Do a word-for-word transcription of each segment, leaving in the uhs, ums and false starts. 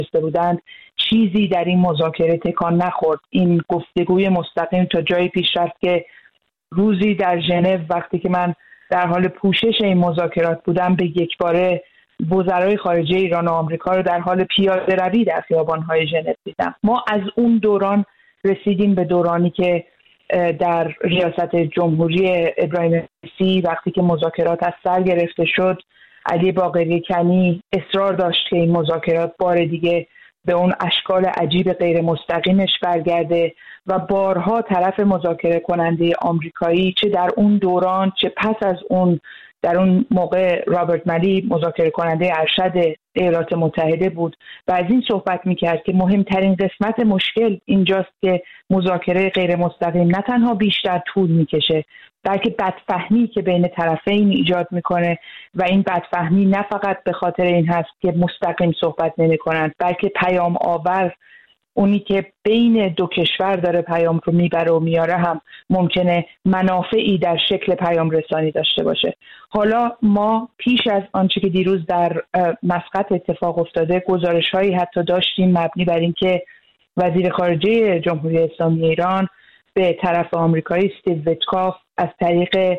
نشسته بودند چیزی در این مذاکره تکان نخورد. این گفتگوی مستقیم تا جایی پیش رفت که روزی در ژنو وقتی که من در حال پوشش این مذاکرات بودم به یک باره وزرای خارجه ایران و آمریکا رو در حال پیاده روی در خیابان‌های ژنو دیدم. ما از اون دوران رسیدیم به دورانی که در ریاست جمهوری ابراهیم رئیسی وقتی که مذاکرات از سر گرفته شد، علی باقری کنی اصرار داشت که این مذاکرات بار دیگه به اون اشکال عجیب غیر مستقیمش برگرده و بارها طرف مذاکره کننده آمریکایی چه در اون دوران چه پس از اون، در اون موقع رابرت مالی مذاکره کننده ارشد ایالات متحده بود و از این صحبت میکرد که مهمترین قسمت مشکل اینجاست که مذاکره غیر مستقیم نه تنها بیشتر طول میکشه بلکه بدفهمی که بین طرفین ایجاد میکنه و این بدفهمی نه فقط به خاطر این هست که مستقیم صحبت نمیکنند بلکه پیام آور، اونی که بین دو کشور داره پیام رو میبره و میاره هم ممکنه منافعی در شکل پیام رسانی داشته باشه. حالا ما پیش از آنچه که دیروز در مسقط اتفاق افتاده گزارش هایی حتی داشتیم مبنی بر اینکه وزیر خارجه جمهوری اسلامی ایران به طرف آمریکایی استیو ویتکاف از طریق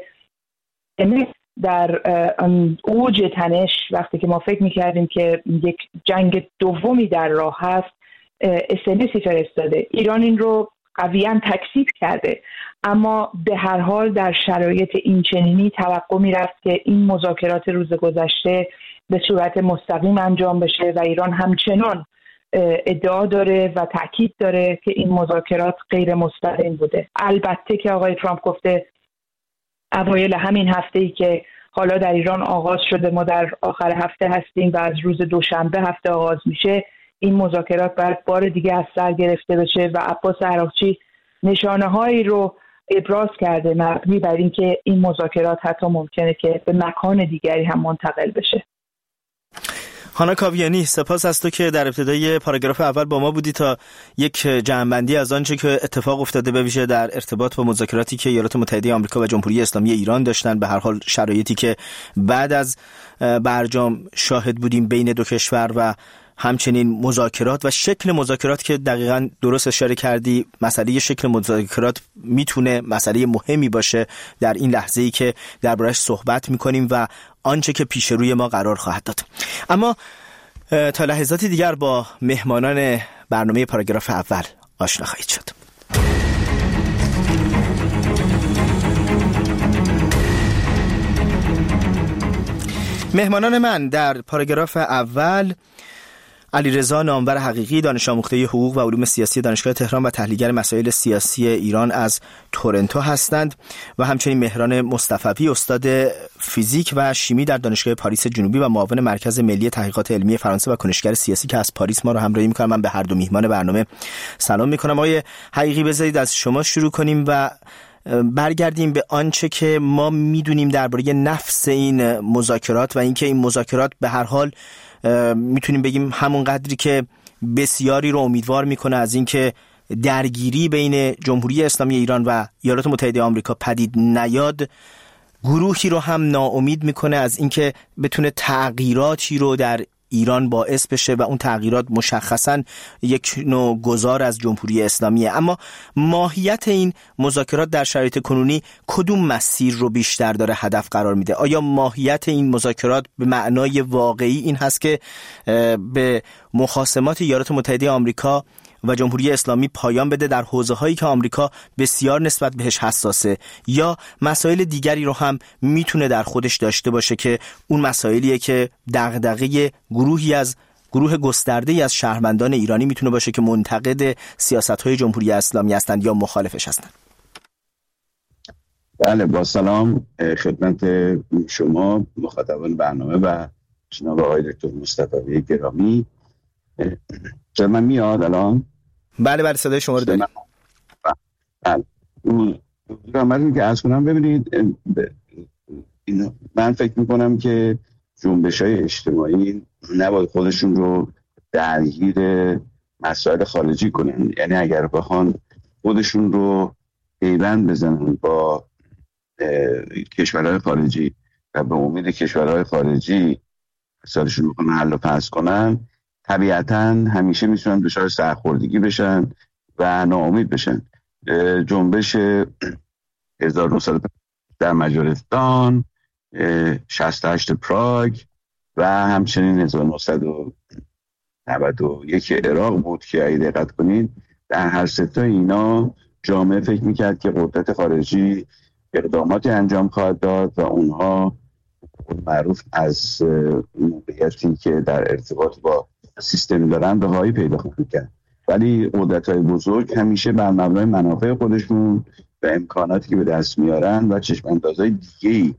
در اوج تنش وقتی که ما فکر میکردیم که یک جنگ دومی در راه هست اس‌ام‌اسی فرستاده. ایران این رو قویاً تکذیب کرده، اما به هر حال در شرایط این چنینی توقع میرفت که این مذاکرات روز گذشته به صورت مستقیم انجام بشه و ایران همچنان ادعا داره و تاکید داره که این مذاکرات غیر مستقیم بوده. البته که آقای ترامپ گفته اوایل همین هفته‌ای که حالا در ایران آغاز شده، ما در آخر هفته هستیم و از روز دوشنبه هفته آغاز میشه، این مذاکرات باید بار دیگه از سر گرفته بشه و عباس عراقچی نشانه هایی رو ابراز کرده مبنی بر اینکه این مذاکرات حتی ممکنه که به مکان دیگری هم منتقل بشه. هانا کاویانی، سپاس از تو که در ابتدای پاراگراف اول با ما بودی تا یک جمع‌بندی از آنچه که اتفاق افتاده به ویژه در ارتباط با مذاکراتی که ایالات متحده آمریکا و جمهوری اسلامی ایران داشتن، به هر حال شرایطی که بعد از برجام شاهد بودیم بین دو کشور و همچنین مذاکرات و شکل مذاکرات که دقیقاً درست اشاره کردی. مسئله شکل مذاکرات میتونه مسئله مهمی باشه در این لحظه‌ای که دربارش صحبت میکنیم و آنچه که پیش روی ما قرار خواهد داد. اما تا لحظاتی دیگر با مهمانان برنامه پاراگراف اول آشنا خواهید شد. مهمانان من در پاراگراف اول: علیرضا نامور حقیقی، دانش آموخته حقوق و علوم سیاسی دانشگاه تهران و تحلیلگر مسائل سیاسی ایران از تورنتو هستند، و همچنین مهران مصطفی، استاد فیزیک و شیمی در دانشگاه پاریس جنوبی و معاون مرکز ملی تحقیقات علمی فرانسه و کنشگر سیاسی که از پاریس ما رو همراهی می‌کنم. من به هر دو میهمان برنامه سلام می‌کنم. آقای حقیقی، بذارید از شما شروع کنیم و برگردیم به آنچه که ما میدونیم درباره نفس این مذاکرات و اینکه این مذاکرات به هر حال میتونیم بگیم همون قدری که بسیاری رو امیدوار میکنه از اینکه درگیری بین جمهوری اسلامی ایران و ایالات متحده آمریکا پدید نیاد، گروهی رو هم ناامید میکنه از اینکه بتونه تغییراتی رو در ایران باعث بشه و اون تغییرات مشخصاً یک نوع گذار از جمهوری اسلامیه. اما ماهیت این مذاکرات در شرایط کنونی کدوم مسیر رو بیشتر داره هدف قرار میده؟ آیا ماهیت این مذاکرات به معنای واقعی این هست که به مخاصمات ایالات متحده آمریکا و جمهوری اسلامی پایان بده در حوزه‌هایی که آمریکا بسیار نسبت بهش حساسه، یا مسائل دیگری رو هم میتونه در خودش داشته باشه که اون مسائلیه که دغدغه گروهی از گروه گسترده‌ای از شهروندان ایرانی میتونه باشه که منتقد سیاست‌های جمهوری اسلامی هستند یا مخالفش هستند؟ بله، با سلام خدمت شما مخاطبان برنامه و جناب آقای دکتر مصطفی گرامی. چرا من میاد الان؟ بله بله، صدای شما رو داریم. بله. من که عرض کنم، ببینید من فکر میکنم که جنبش‌های اجتماعی نباید خودشون رو درگیر مسائل خارجی کنن. یعنی اگر بخوان خودشون رو پیوند بزنن با کشورهای خارجی و به امید کشورهای خارجی مسائلشون رو حل و فصل کنن، طبیعتاً همیشه میتونن دچار سرخوردگی بشن و ناامید بشن. جنبش هزار و نهصد در مجارستان، شصت و هشت پراگ و همچنین هزار و نهصد و نود و یک عراق بود که اگه دقت کنید در هر سه تا اینا جامعه فکر میکرد که قدرت خارجی اقداماتی انجام خواهد داد و اونها معروف از موقعیتی که در ارتباط با سیستم دارن رهایی پیدا خواهند کرد. ولی قدرت‌های بزرگ همیشه بر مبنای منافع خودشون و امکاناتی که به دست میارن و چشم‌اندازهای دیگه‌ای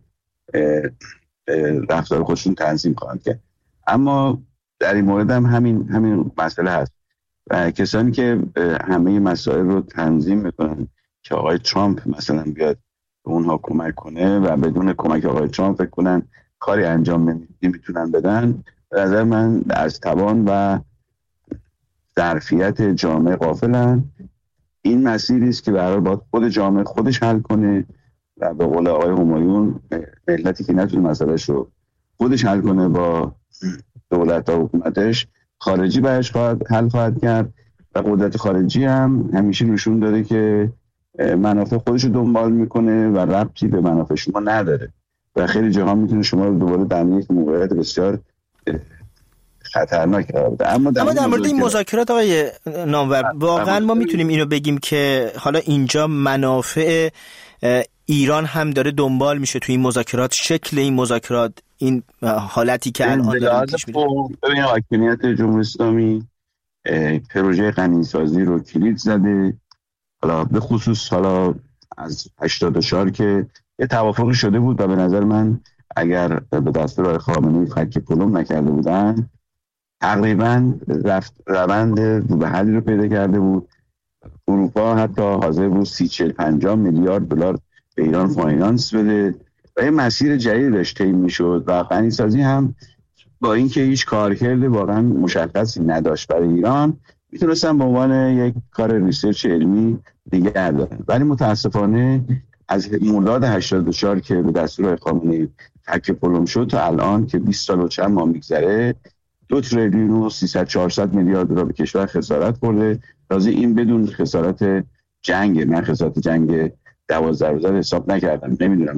رفتار خودشون تنظیم خواهند کرد. اما در این مورد هم همین همین مسئله هست و کسانی که همه مسائل رو تنظیم میکنن که آقای ترامپ مثلا بیاد به اونها کمک کنه و بدون کمک آقای ترامپ فکر کنن کاری انجام نمیتونن بدن، به نظر من از توان و ظرفیت جامعه غافلن. این مسیری است که به هر حال باید خود جامعه خودش حل کنه و به قول آقای همایون ملتی که نتونه مسئلهش رو خودش حل کنه با دولت و حکومتش، خارجی برش خواهد حل خواهد کرد و قدرت خارجی هم همیشه نشون داده که منافع خودش رو دنبال میکنه و ربطی به منافع شما نداره و خیلی جاها میتونه شما رو دوباره در یک موقعیت بسیار خطرناک قرار بده. اما در, اما در مورد این مذاکرات آقای نامور واقعا ما میتونیم اینو بگیم که حالا اینجا منافع ایران هم داره دنبال میشه توی این مذاکرات، شکل این مذاکرات، این حالتی که الان داره پیش میره. ببین حاکمیت جمهوری اسلامی پروژه غنیسازی رو کلید زده، حالا به خصوص حالا از هشتاد و چهار که یه توافقی شده بود و به نظر من اگر به دستور آقای خامنه‌ای فک پلم نکرده بودن تقریبا رفت روند به حلی رو پیدا کرده بود. اروپا حتی حاضر بود سی چل پنجاه میلیارد دلار به ایران فاینانس بده و یه مسیر جدید داشت طی میشد و غنیسازی هم با اینکه هیچ کارکرد واقعا مشخصی نداشت برای ایران میتونستن به عنوان یک کار ریسرچ علمی نگه دارن. ولی متاسفانه از مرداد هشتاد و چهار که به دستور خامنه‌ای فک پلم شد تا الان که بیست سال و چند ماه میگذره دو تریلیون و سیصد چهارصد میلیارد دلار به کشور خسارت خورده. تازه این بدون خسارت جنگ، من خسارت جنگ دوازده روزه حساب نکردم، نمیدونم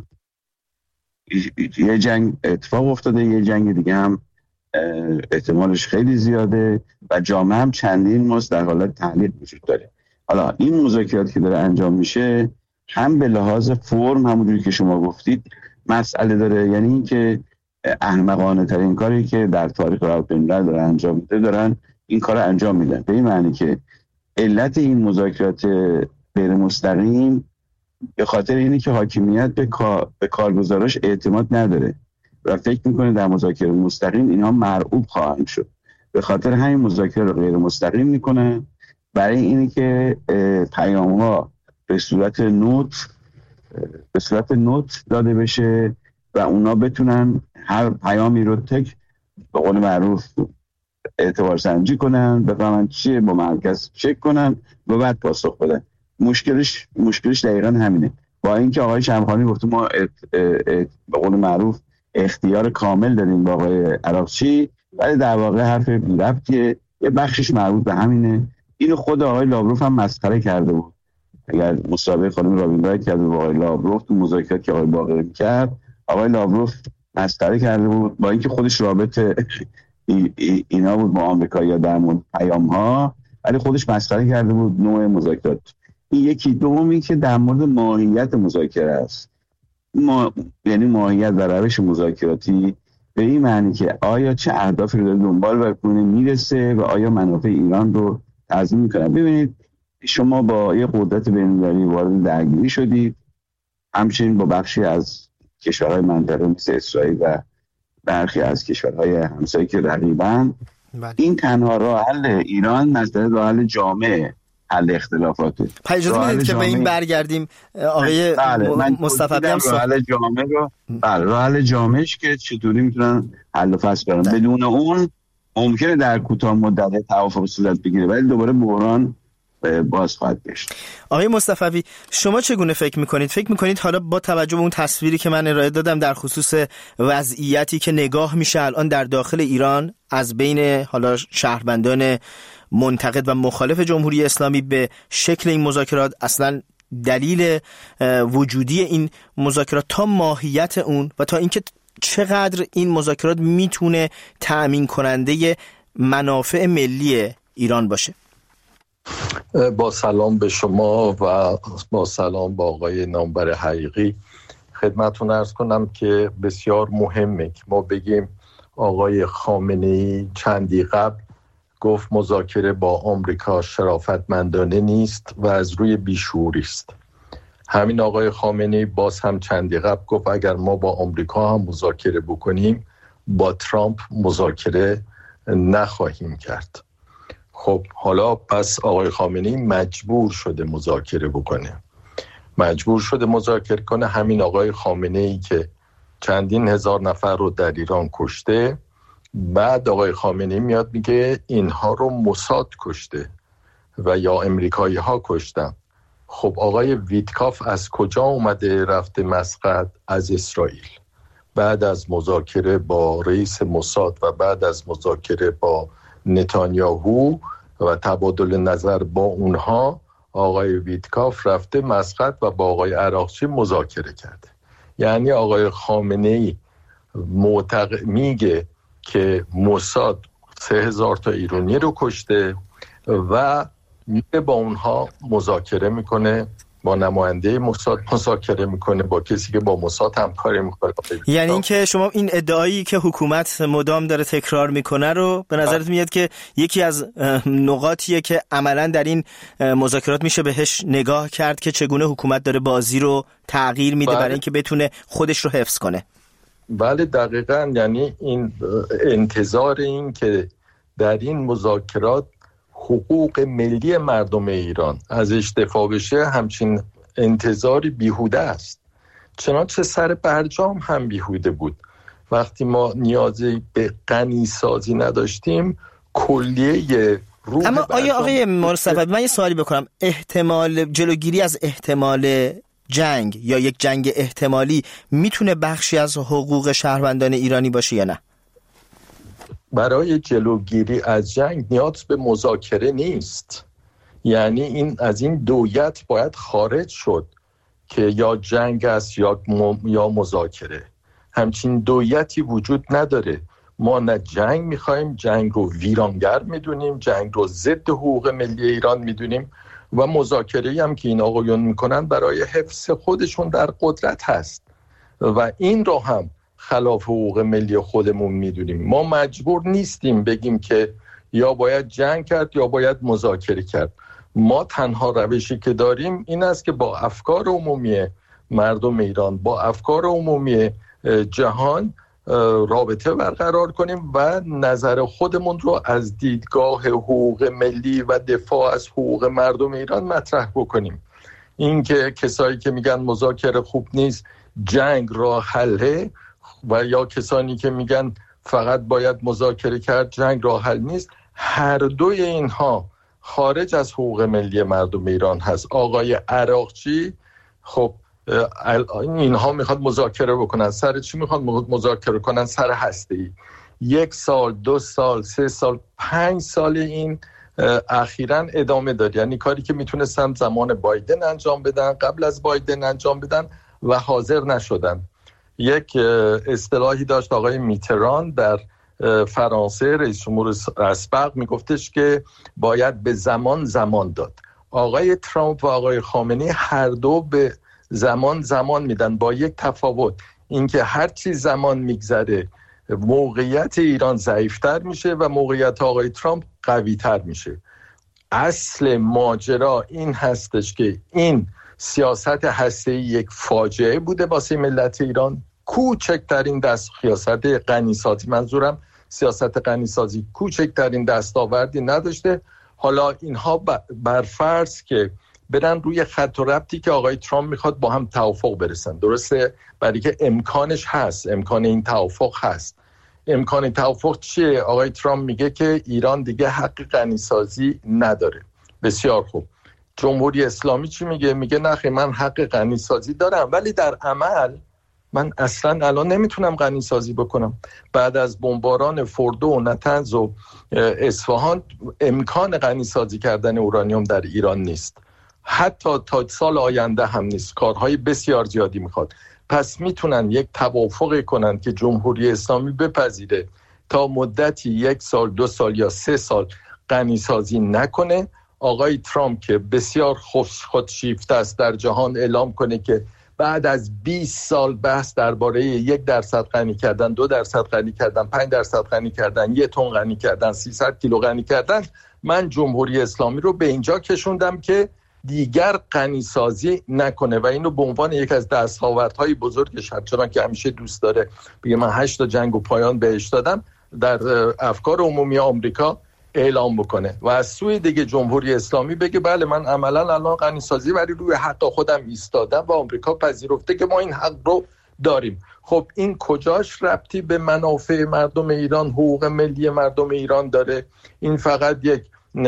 یه جنگ اتفاق افتاده، یه جنگ دیگه هم احتمالش خیلی زیاده و جامعه هم چندین ماست در حالت تعلیق وجود داره. حالا این مذاکرات که داره انجام میشه هم به لحاظ فرم همونجوری که شما گفتید مسئله داره، یعنی این که احمقانه ترین کاری که در تاریخ رابطه‌ملل داره انجام میده دارن این کار رو انجام میدن، به این معنی که علت این مذاکرات غیر مستقیم به خاطر اینه که حاکمیت به کار به کارگزاراش اعتماد نداره و فکر میکنه در مذاکره مستقیم اینها مرعوب خواهند شد، به خاطر همین مذاکره رو غیر مستقیم میکنن برای اینه که پیام‌ها به صورت نوت به صورت نوت داده بشه و اونا بتونن هر پیامی رو تک به قول معروف اعتبار سنجی کنن، بفهمن چیه، با مرکز چک کنن و بعد پاسخ بدن. مشکلش مشکلش دقیقاً همینه. با اینکه آقای شمخانی گفته ما ات ات ات به قول معروف اختیار کامل داریم با آقای عراقچی، ولی در واقع حرف بی ربطیه، یه بخشش مربوط به همینه. اینو خود آقای لاوروف هم مسخره کرده بود. اگر مصاحبه خانم رابین رایت کرده با آقای لاوروف تو مذاکرات که آقای باقری می‌کرد، آقای لاوروف مسخره کرده بود با اینکه خودش رابطه ای ای اینا بود با آمریکایی‌ها در مورد پیام‌ها، ولی خودش مسخره کرده بود نوع مذاکرات. این یکی. دومی که در مورد ماهیت مذاکره است، ما یعنی ماهیت و روش مذاکراتی به این معنی که آیا چه اهدافی رو دنبال بکنه میرسه و آیا منافع ایران رو تضمین میکنه. ببینید شما با یه قدرت بین‌المللی وارد درگیری شدید، همچنین با بخشی از کشورهای منطقه مثل اسرائیل و برخی از کشورهای همسایه که رقیبن. این تنها راه حل ایران مسئله راه حل جامعه حل اختلافاته. اجازه میدید که به این برگردیم آقای مصطفی هم راه حل جامعه رو بله راه حل جامعهش که چطوری میتونن حل و فصل کنن. بدون اون ممکنه در کوتاه مدت توافق صورت بگیره ولی دوباره بحران باز خواهد گشت. آقای مصطفوی، شما چگونه فکر میکنید؟ فکر میکنید حالا با توجه به اون تصویری که من ارائه دادم در خصوص وضعیتی که نگاه میشه الان در داخل ایران از بین حالا شهروندان منتقد و مخالف جمهوری اسلامی به شکل این مذاکرات، اصلا دلیل وجودی این مذاکرات تا ماهیت اون و تا اینکه چقدر این مذاکرات میتونه تأمین کننده منافع ملی ایران باشه؟ با سلام به شما و با سلام با آقای نامبر حقیقی خدمتتون عرض کنم که بسیار مهمه که ما بگیم آقای خامنه‌ای چندی قبل گفت مذاکره با آمریکا شرافتمندانه نیست و از روی بیشعوری است. همین آقای خامنه‌ای باز هم چندی قبل گفت اگر ما با آمریکا هم مذاکره بکنیم با ترامپ مذاکره نخواهیم کرد. خب حالا پس آقای خامنه‌ای مجبور شده مذاکره بکنه مجبور شده مذاکره کنه. همین آقای خامنه‌ای که چندین هزار نفر رو در ایران کشته، بعد آقای خامنه‌ای میاد میگه اینها رو موساد کشته و یا امریکایی ها کشتن. خب آقای ویتکاف از کجا اومده رفته مسقط؟ از اسرائیل. بعد از مذاکره با رئیس موساد و بعد از مذاکره با نتانیاهو و تبادل نظر با اونها، آقای ویتکاف رفته مسقط و با آقای عراقچی مذاکره کرده. یعنی آقای خامنه‌ای معتقد میگه که موساد سه هزار تا ایرانی رو کشته و میگه با اونها مذاکره میکنه، با نماینده موساد مذاکره میکنه، با کسی که با موساد همکاری میکنه. یعنی اینکه شما این ادعایی که حکومت مدام داره تکرار میکنه رو به نظرت میاد که یکی از نقاطیه که عملا در این مذاکرات میشه بهش نگاه کرد که چگونه حکومت داره بازی رو تغییر میده برای اینکه بتونه خودش رو حفظ کنه. بله دقیقاً. یعنی این انتظار این که در این مذاکرات حقوق ملی مردم ایران ازش دفاع بشه، همچین انتظاری بیهوده است. چنانچه سر برجام هم بیهوده بود. وقتی ما نیازی به غنی سازی نداشتیم کلیه روح. اما آیا آقای مصطفی من یه سوالی بکنم، احتمال جلوگیری از احتمال جنگ یا یک جنگ احتمالی میتونه بخشی از حقوق شهروندان ایرانی باشه یا نه؟ برای جلوگیری از جنگ نیاز به مذاکره نیست. یعنی این از این دویت باید خارج شد که یا جنگ است یا یا مذاکره. همچین دویتی وجود نداره. ما نه جنگ میخوایم، جنگ رو ویرانگر میدونیم، جنگ رو ضد حقوق ملی ایران میدونیم و مذاکره‌ای هم که این آقایون میکنن برای حفظ خودشون در قدرت هست و این رو هم خلاف حقوق ملی خودمون میدونیم. ما مجبور نیستیم بگیم که یا باید جنگ کرد یا باید مذاکره کرد. ما تنها روشی که داریم این است که با افکار عمومی مردم ایران، با افکار عمومی جهان رابطه برقرار کنیم و نظر خودمون رو از دیدگاه حقوق ملی و دفاع از حقوق مردم ایران مطرح بکنیم. این که کسایی که میگن مذاکره خوب نیست، جنگ راه حله، و یا کسانی که میگن فقط باید مذاکره کرد، جنگ راه حل نیست، هر دوی اینها خارج از حقوق ملی مردم ایران هست. آقای عراقچی خب اینها میخواد مذاکره بکنن. سر چی میخواد مذاکره کنن؟ سر هسته‌ای. یک سال، دو سال، سه سال، پنج سال این اخیراً ادامه داره. یعنی کاری که میتونستن زمان بایدن انجام بدن، قبل از بایدن انجام بدن و حاضر نشدن. یک اصطلاحی داشت آقای میتران در فرانسه، رئیس جمهور اسبق، میگفتش که باید به زمان زمان داد. آقای ترامپ و آقای خامنه‌ای هر دو به زمان زمان میدن، با یک تفاوت، اینکه هر چی زمان میگذره موقعیت ایران ضعیفتر میشه و موقعیت آقای ترامپ قویتر میشه. اصل ماجرا این هستش که این سیاست هسته‌ای یک فاجعه بوده واسه ملت ایران. کوچکترین دست سیاست غنیسازی، منظورم سیاست غنیسازی، کوچکترین دستاوردی نداشته. حالا اینها بر فرض که برن روی خط و ربطی که آقای ترامپ میخواد با هم توافق برسن، درسته؟ برای که امکانش هست، امکان این توافق هست. امکان توافق چیه؟ آقای ترامپ میگه که ایران دیگه حق غنیسازی نداره. بسیار خوب. جمهوری اسلامی چی میگه؟ میگه نه من حق غنیسازی دارم، ولی در عمل من اصلا الان نمیتونم غنیسازی بکنم. بعد از بمباران فردو و نطنز و اصفهان امکان غنیسازی کردن اورانیوم در ایران نیست، حتی تا سال آینده هم نیست. کارهای بسیار زیادی میخواد. پس میتونن یک توافقی کنن که جمهوری اسلامی بپذیره تا مدتی یک سال، دو سال یا سه سال غنیسازی نکنه. آقای ترامپ که بسیار خودشیفته است در جهان اعلام کنه که بعد از بیست سال بحث درباره یک درصد غنی کردن، دو درصد غنی کردن، پنج درصد غنی کردن، یک تن غنی کردن، سیصد کیلو غنی کردن، من جمهوری اسلامی رو به اینجا کشوندم که دیگر غنیسازی نکنه و اینو به عنوان یک از دستاوردهای بزرگش، چون که همیشه دوست داره بگه من هشت تا جنگ و پایان بهش دادم، در افکار عمومی آمریکا اعلام بکنه و از سوی دیگه جمهوری اسلامی بگه بله من عملا الان غنیسازی ولی روی حق خودم ایستادم و آمریکا پذیرفته که ما این حق رو داریم. خب این کجاش ربطی به منافع مردم ایران، حقوق ملی مردم ایران داره؟ این فقط یک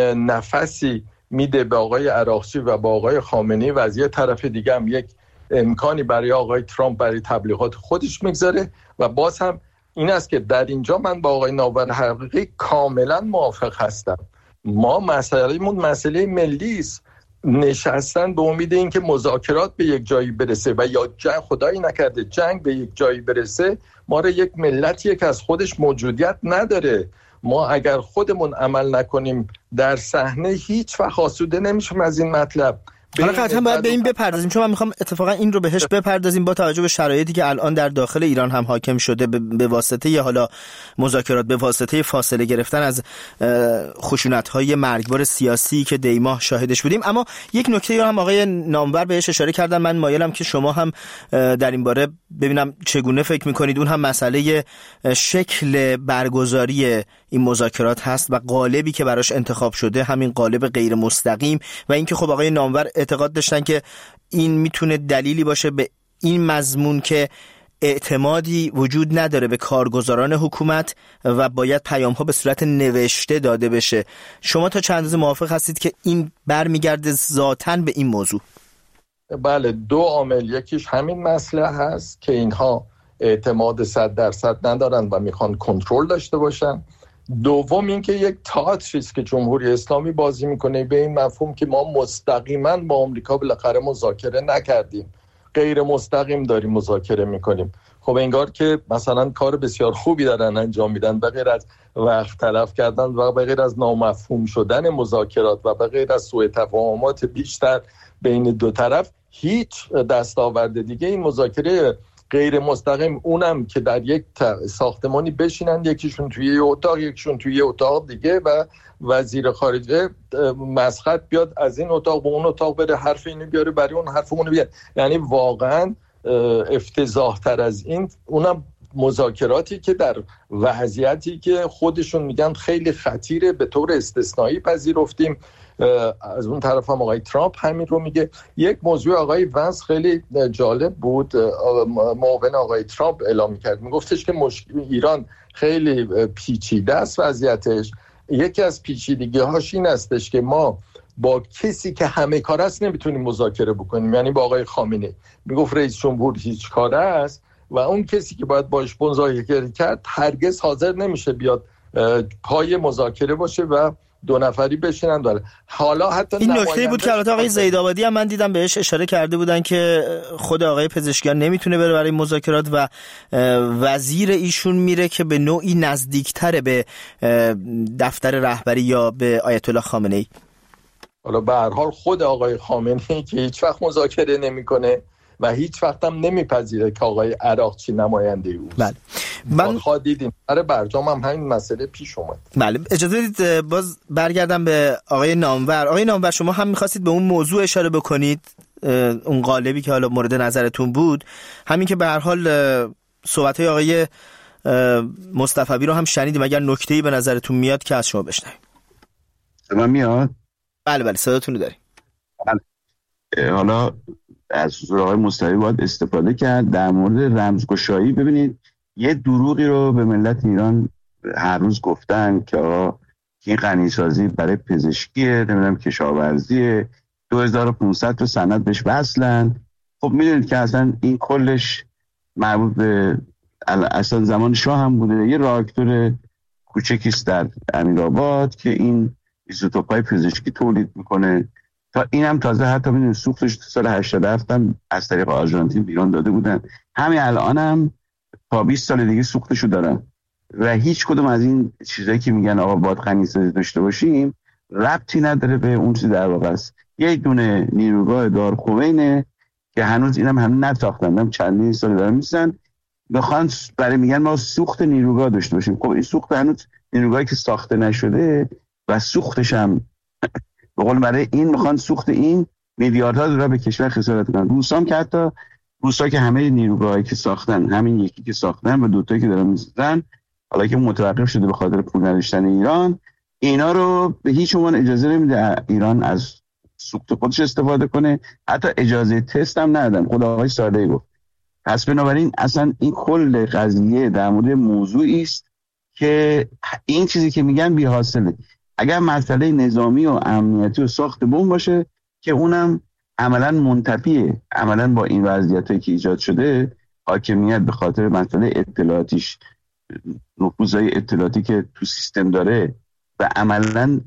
نفسی میده به آقای عراقچی و با آقای خامنه‌ای و از یه طرف دیگه هم یک امکانی برای آقای ترامپ برای تبلیغات خودش میگذاره. و باز هم این است که در اینجا من با آقای نامور حقیقی کاملا موافق هستم. ما مسئله‌مون مسئله ملی است. نشستن به امید این که مذاکرات به یک جایی برسه و یا جنگ، خدایی نکرده جنگ به یک جایی برسه، ما را یک ملتیه که از خودش موجودیت نداره. ما اگر خودمون عمل نکنیم در صحنه هیچ وقت آسوده نمیشیم از این مطلب. حالا قطعا باید به این بپردازیم، چون من میخوام اتفاقا این رو بهش بپردازیم با توجه به شرایطی که الان در داخل ایران هم حاکم شده به واسطه یا حالا مذاکرات، به واسطه فاصله گرفتن از خشونت‌های مرگبار سیاسی که دیماه شاهدش بودیم. اما یک نکته هم آقای نامور بهش اشاره کردن، من مایلم که شما هم در این باره ببینم چگونه فکر میکنید. اون هم مسئله شکل برگزاری این مذاکرات هست و قالبی که براش انتخاب شده، همین قالب غیر مستقیم، و اینکه خب آقای نامور اعتقاد داشتن که این میتونه دلیلی باشه به این مضمون که اعتمادی وجود نداره به کارگزاران حکومت و باید پیام‌ها به صورت نوشته داده بشه. شما تا چند اندازه موافق هستید که این برمیگرده ذاتاً به این موضوع؟ بله، دو عامل. یکیش همین مسئله هست که اینها اعتماد صد درصد ندارن و میخوان کنترل داشته باشن. دوم اینکه یک تئاتری است که جمهوری اسلامی بازی میکنه به این مفهوم که ما مستقیما با آمریکا بالاخره مذاکره نکردیم، غیر مستقیم داریم مذاکره میکنیم. خب انگار که مثلا کار بسیار خوبی دارن انجام میدن، به غیر از وقت تلف کردن و به غیر از نامفهوم شدن مذاکرات و به غیر از سوء تفاهمات بیشتر بین دو طرف، هیچ دستاورد دیگه این مذاکره غیر مستقیم، اونم که در یک ساختمانی بشینن، یکیشون توی یه اتاق یکیشون توی یه اتاق دیگه و وزیر خارجه مسخط بیاد از این اتاق به اون اتاق بره، حرف اینو بیاره برای اون حرف اونو بیاره. یعنی واقعا افتضاح تر از این، اونم مذاکراتی که در وضعیتی که خودشون میگن خیلی خطیره به طور استثنایی پذیرفتیم. از اون طرف هم آقای ترامپ همین رو میگه. یک موضوع آقای ونس خیلی جالب بود، معاون آقای ترامپ اعلام میکرد، میگفتش که مشکل ایران خیلی پیچیده است وضعیتش. یکی از پیچیدگی هاش این استش که ما با کسی که همه کاره است نمیتونیم مذاکره بکنیم، یعنی با آقای خامنه‌ای. میگفت رئیس جمهور هیچ کاره است و اون کسی که باید باش مذاکره کرد هرگز حاضر نمیشه بیاد پای مذاکره باشه و دو نفری بشینن داره. حالا حتی این نکته بود که البته آقای زیدآبادی هم من دیدم بهش اشاره کرده بودن که خود آقای پزشکیان نمیتونه بره برای مذاکرات و وزیر ایشون میره که به نوعی نزدیکتره به دفتر رهبری یا به آیت الله خامنه‌ای. حالا به هر حال خود آقای خامنه‌ای که هیچ وقت مذاکره نمیکنه و هیچ وقت هم نمیپذیره که آقای عراقچی نماینده اوست. بله. من خواهد دیدیم برای برجام هم همین مسئله پیش اومد. بله، اجازه بدید باز برگردم به آقای نامور. آقای نامور، شما هم می‌خواستید به اون موضوع اشاره بکنید، اون قالبی که حالا مورد نظرتون بود، همین که به هر حال صحبت‌های آقای مصطفی رو هم شنیدیم. اگر نکته‌ای به نظرتون میاد که از شما بشنویم. من میاد؟ بله بله صداتون رو داریم. بله. حالا از حضور آقای مصطفی باید استفاده کرد در مورد رمزگشایی. ببینید یه دروغی رو به ملت ایران هر روز گفتن که آقا این غنیسازی برای پزشکیه، نمیدونم کشاورزیه، دو هزار و پانصد تا سند بهش وصلن. خب میدونید که اصلا این کلش مربوط به اصلا زمان شاه هم بوده. یه راکتور کوچکیست در امیرآباد که این ایزوتوپای پزشکی تولید میکنه. تا اینم تازه حتی میدونید سوختش سال هشتاد و هفت هم از طریق آرژانتین بیرون داده بودن. همین الان هم تا بیست سال دیگه سوختشو دارن و هیچ کدوم از این چیزایی که میگن آقا باید غنیسازی داشته باشیم ربطی نداره به اون چیز در واقع است. یک دونه نیروگاه دارالخوینه که هنوز اینم هم نساختن، هم چندین سال دارن میسن بخوان برای میگن ما سوخت نیروگاه داشته باشیم. خب این سوخت هنوز نیروگاهی که ساخته نشده و سوختش هم به قول برای این میخوان سوخت این میلیاردها دلار به کشور خسارت کنن. روسام که حتی روسا که همه نیروگاهایی که ساختن همین یکی که ساختن و دوتایی که دارن میسازن حالا که متوقف شده به خاطر پول نداشتن ایران، اینا رو به هیچ عنوان اجازه نمیده ایران از سوخت خودش استفاده کنه، حتی اجازه تست هم ندادن. خود آقای صالحی گفت. پس بنابراین اصلا این کل قضیه در مورد موضوعی است که این چیزی که میگن بی حاصله. اگر مسئله نظامی و امنیتی و ساخت بمب باشه که اونم عملا منتفیه عملا با این وضعیتی که ایجاد شده، حاکمیت به خاطر مسئله اطلاعاتیش، نفوذهای اطلاعاتی که تو سیستم داره و عملا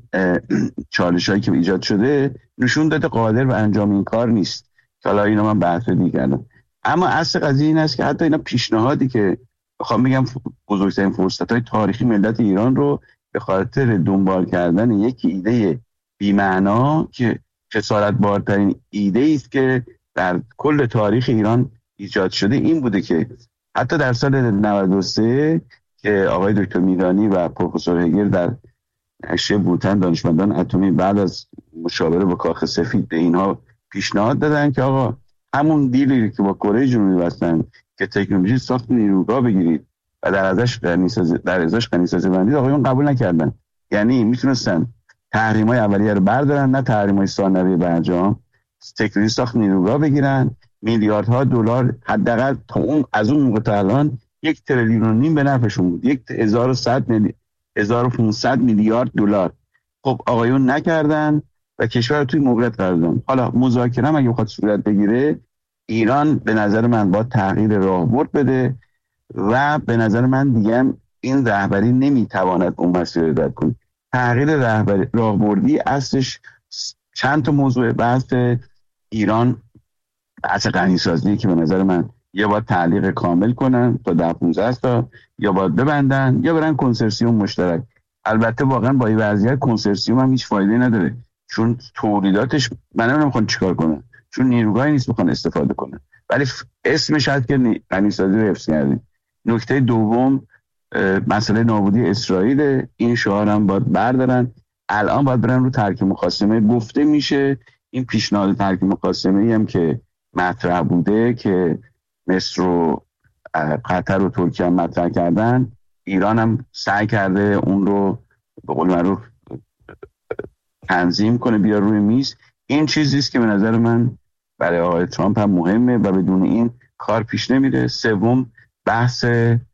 چالشایی که ایجاد شده نشون داده قادر به انجام این کار نیست. حالا اینا من بحث دیگه. اما اصل قضیه این است که حتی اینا پیشنهادی که بخوام بگم بزرگترین فرصت‌های تاریخی ملت ایران رو به خاطر دنبال کردن یک ایده بی‌معنا که خسارت بارترین ایده است که در کل تاریخ ایران ایجاد شده این بوده که حتی در سال نود و سه که آقای دکتر میرانی و پروفسور هگل در نشریه بوتن دانشمندان اتمی بعد از مشاوره با کاخ سفید به اینها پیشنهاد دادن که آقا همون دیلی که با کره جنوبی بستن که تکنولوژی ساخت نیروگاه بگیرید و در ازش غنیسازی در ازش غنیسازی بندید، آقایون قبول نکردن. یعنی میتونستن تحریم‌های اولیه رو بردارن، نه تحریم‌های ثانویه برجام، تکنولوژی ساخت نیروگاه بگیرن، میلیاردها دلار حداقل تا اون از اون موقع تا الان یک تریلیون و نیم به نفعشون بود، یک هزار و صد میلی... هزار و پانصد میلیارد دلار. خب آقایون نکردن و کشور رو توی موقعیت قرار دادن. حالا مذاکره هم اگه بخواد صورت بگیره، ایران به نظر من باید تغییر راهبرد بده و به نظر من دیگه این رهبری نمیتواند اون مسیر رو رد کنه. تغییر رهبری راهبردی اصلش چند تا موضوع. بحث ایران بحث غنیسازی که به نظر من یا باید تعلیق کامل کنن تا ده پانزده تا، یا باید ببندن یا برن کنسرسیوم مشترک. البته واقعا با این وضعیت کنسرسیوم هم هیچ فایده نداره، چون تولیداتش من نمیدونم میخوان چیکار کنن، چون نیروگاهی نیست بخوان استفاده کنن، ولی اسمش هست که غنیسازی رو حفظ کردیم. نکته دوم مسئله نابودی اسرائیل، این شعار هم باید بردارن. الان باید برن رو ترک مخاصمه. گفته میشه این پیشنهاد ترک مخاصمه هم که مطرح بوده که مصر و قطر و ترکیه هم مطرح کردن، ایران هم سعی کرده اون رو به قول معروف تنظیم کنه بیار روی میز. این چیزی است که به نظر من برای آقای ترامپ هم مهمه و بدون این کار پیش نمیره. سوم بحث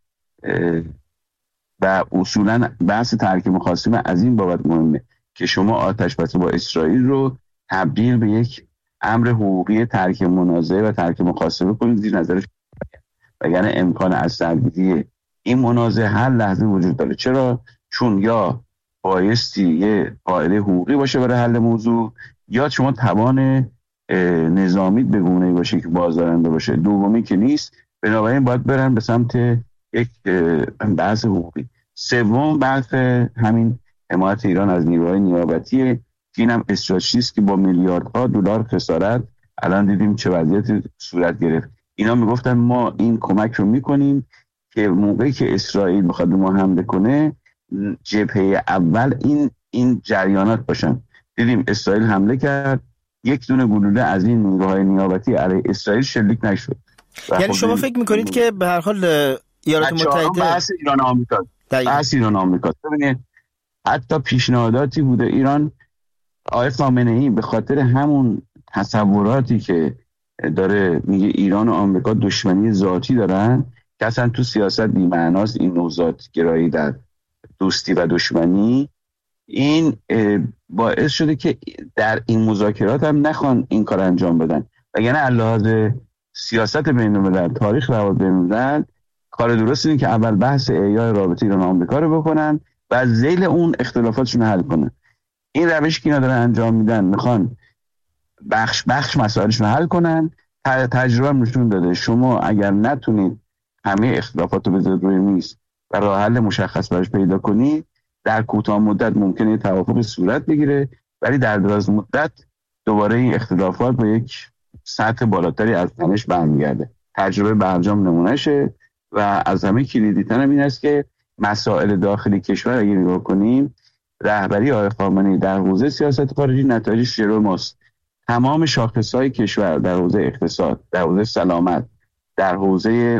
و اصولا بحث ترک مخاصمه از این بابت مهمه که شما آتش بس با اسرائیل رو تبدیل به یک امر حقوقی ترک منازعه و ترک مخاصمه کنید زیر نظرش، وگرنه امکان از سرگیری این منازعه هر لحظه وجود داره. چرا؟ چون یا بایستی یه قاعده حقوقی باشه برای حل موضوع، یا شما توان نظامی به گونه‌ای باشه که بازدارنده باشه. دومی که نیست، بنابراین باید برن به سمت یک بحث حقوقی. سوم بحث همین حمایت ایران از نیروهای نیابتیه که اینم استراتژی است که با میلیاردها دلار خسارت الان دیدیم چه وضعیتی صورت گرفت. اینا میگفتن ما این کمک رو میکنیم که موقعی که اسرائیل بخواد ما حمله کنه جبهه اول این این جریانات باشن. دیدیم اسرائیل حمله کرد، یک دونه گلوله از این نیروهای نیابتی علیه اسرائیل شلیک نشد. یعنی شما فکر میکنید که به هر حال ایالات متحده بحث ایران آمریکا بحث ایران آمریکا ببینید حتی پیشنهاداتی بوده ایران، آقای خامنه‌ای به خاطر همون تصوراتی که داره میگه ایران و آمریکا دشمنی ذاتی دارن که اصلا تو سیاست بی‌معناست این نوع ذات گرایی در دوستی و دشمنی. این باعث شده که در این مذاکرات هم نخوان این کار انجام بدن، وگرنه علاوه سیاست بین‌الملل، تاریخ روابط بین‌الملل، کار درست اینه که اول بحث احیای رابطه ایران و آمریکا رو بکنن و از ذیل اون اختلافاتشون حل کنن. این روشی که اینا دارن انجام میدن، میخوان بخش بخش مسائلشون حل کنن. تجربه نشون داده شما اگر نتونید همه اختلافات رو بذارید روی میز و راه حل مشخص براش پیدا کنید، در کوتاه مدت ممکنه توافق صورت بگیره، ولی در دراز مدت دوباره این اختلافات با یک سطح بالاتری از تنش برمیگرده. تجربه برجام نمونهشه و از همه کلیدی‌تر این است که مسائل داخلی کشور اگه نگاه کنیم، رهبری آقای خامنه‌ای در حوزه سیاست خارجی نتایجش جلوی ماست. تمام شاخص‌های کشور در حوزه اقتصاد، در حوزه سلامت، در حوزه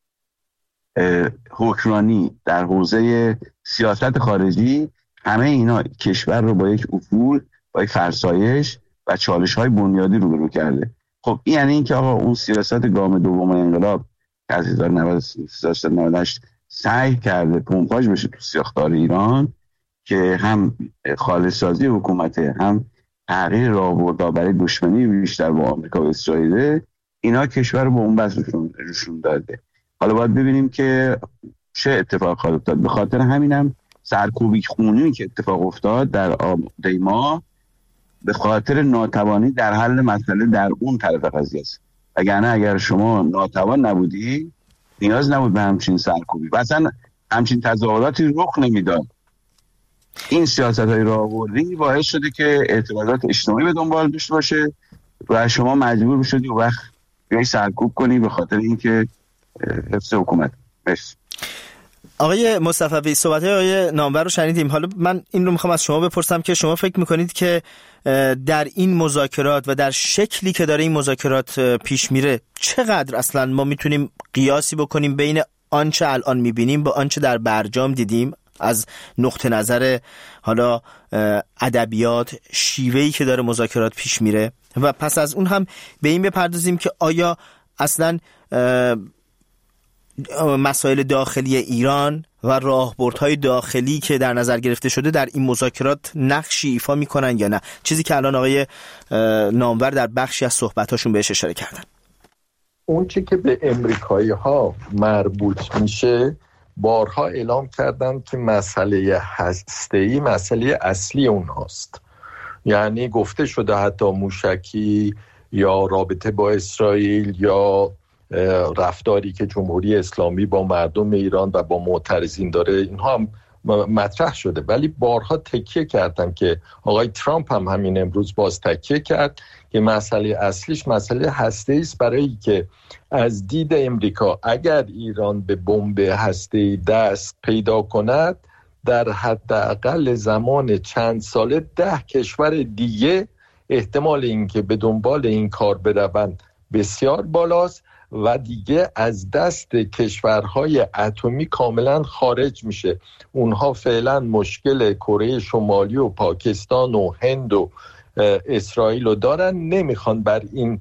حکمرانی، در حوزه سیاست خارجی، همه اینا کشور رو با یک افول، با یک فرسایش و چالش‌های بنیادی روبرو کرده. خب این یعنی این که آقا اون سیاست گام دوم انقلاب که از هزار و نهصد و نود سعی کرده پمپاژ بشه تو ساختار ایران که هم خالص‌سازی حکومت، هم تغییر راهبردها برای دشمنی بیشتر با آمریکا و اسرائیل، اینا کشور رو به اون بس روشون داده. حالا باید ببینیم که چه اتفاق خواهد افتاد. به خاطر همینم سرکوبی خونی که اتفاق افتاد در آبادی ما به خاطر ناتوانی در حل مسئله در اون طرف قضیه است. اگر اگر شما ناتوان نبودی نیاز نبود به همچین سرکوبی و اصلا همچین تظاهراتی رخ نمیداد. این سیاست‌های راهبردی باعث شده که اعتراضات اجتماعی به دنبال داشته باشه و شما مجبور بشید و وقت بیای سرکوب کنی به خاطر اینکه حفظ حکومت. بس آقای مصطفی، صحبت‌های آقای نامور رو شنیدیم. حالا من این رو میخوام از شما بپرسم که شما فکر میکنید که در این مذاکرات و در شکلی که داره این مذاکرات پیش میره چقدر اصلا ما میتونیم قیاسی بکنیم بین آنچه الان میبینیم با آنچه در برجام دیدیم از نقطه نظر حالا ادبیات، شیوهی که داره مذاکرات پیش میره، و پس از اون هم به این بپردازیم که آیا اصلا مسائل داخلی ایران و راهبردهای داخلی که در نظر گرفته شده در این مذاکرات نقشی ایفا میکنن یا نه، چیزی که الان آقای نامور در بخشی از صحبتاشون بهش اشاره کردن. اون چی که به امریکایی ها مربوط میشه، بارها اعلام کردن که مسئله هسته‌ای مسئله اصلی اونهاست. یعنی گفته شده حتی موشکی یا رابطه با اسرائیل یا رفتاری که جمهوری اسلامی با مردم ایران و با معترضین داره، اینها هم مطرح شده، ولی بارها تکیه کردن که آقای ترامپ هم همین امروز باز تکیه کرد که مسئله اصلیش مسئله هسته‌ای است، برای که از دید امریکا اگر ایران به بمب هسته‌ای دست پیدا کند، در حداقل زمان چند ساله ده کشور دیگه احتمال اینکه به دنبال این کار بروند بسیار بالاست و دیگه از دست کشورهای اتمی کاملا خارج میشه. اونها فعلا مشکل کره شمالی و پاکستان و هند و اسرائیل رو دارن، نمیخوان بر این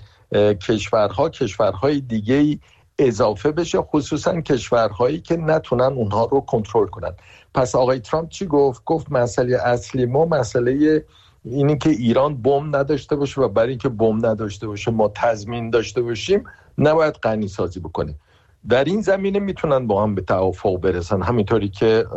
کشورها کشورهای دیگه اضافه بشه، خصوصا کشورهایی که نتونن اونها رو کنترل کنن. پس آقای ترامپ چی گفت؟ گفت مسئله اصلی ما مسئله اینی که ایران بمب نداشته باشه و برای اینکه بمب نداشته باشه ما تضمین داشته باشیم نباید غنی سازی بکنیم. در این زمینه میتونن با هم به توافق برسن، همینطوری که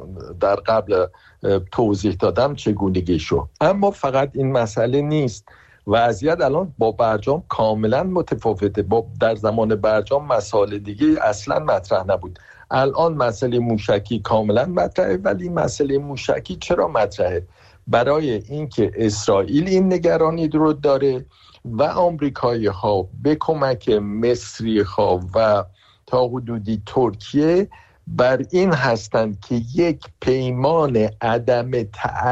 در قبل توضیح دادم چگونگیشو. اما فقط این مسئله نیست. وضعیت الان با برجام کاملا متفاوته. با در زمان برجام مسائل دیگه اصلا مطرح نبود. الان مسئله موشکی کاملا مطرحه، ولی مسئله موشکی چرا مطرحه؟ برای اینکه اسرائیل این نگرانی رو داره و آمریکایی ها به کمک مصری ها و تا حدودی ترکیه بر این هستند که یک پیمان عدم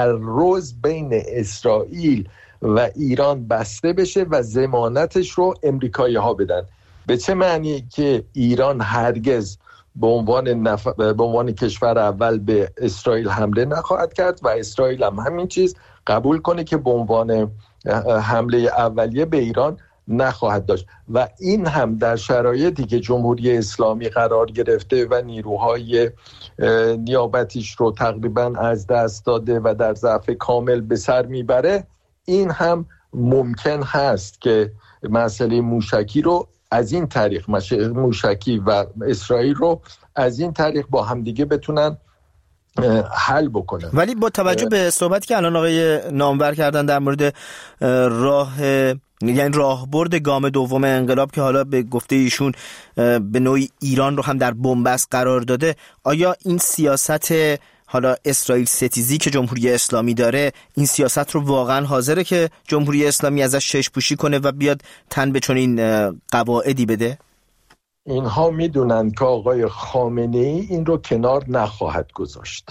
تعرض بین اسرائیل و ایران بسته بشه و ضمانتش رو امریکایی ها بدن. به چه معنی؟ که ایران هرگز به عنوان نف... به عنوان کشور اول به اسرائیل حمله نخواهد کرد و اسرائیل هم همین چیز قبول کنه که به عنوان حمله اولیه به ایران نخواهد داشت و این هم در شرایطی که جمهوری اسلامی قرار گرفته و نیروهای نیابتیش رو تقریبا از دست داده و در ضعف کامل به سر میبره، این هم ممکن هست که مسئله موشکی رو از این طریق، موشکی و اسرائیل رو از این طریق با همدیگه بتونن حل بکنن. ولی با توجه به صحبتی که الان آقای نامور کردن در مورد راه، یعنی راهبرد گام دوم انقلاب که حالا به گفته ایشون به نوعی ایران رو هم در بن‌بست قرار داده، آیا این سیاست حالا اسرائیل ستیزی که جمهوری اسلامی داره، این سیاست رو واقعا حاضره که جمهوری اسلامی ازش چشم‌پوشی کنه و بیاد تن به چنین قواعدی بده؟ اینها میدونن که آقای خامنه‌ای این رو کنار نخواهد گذاشت.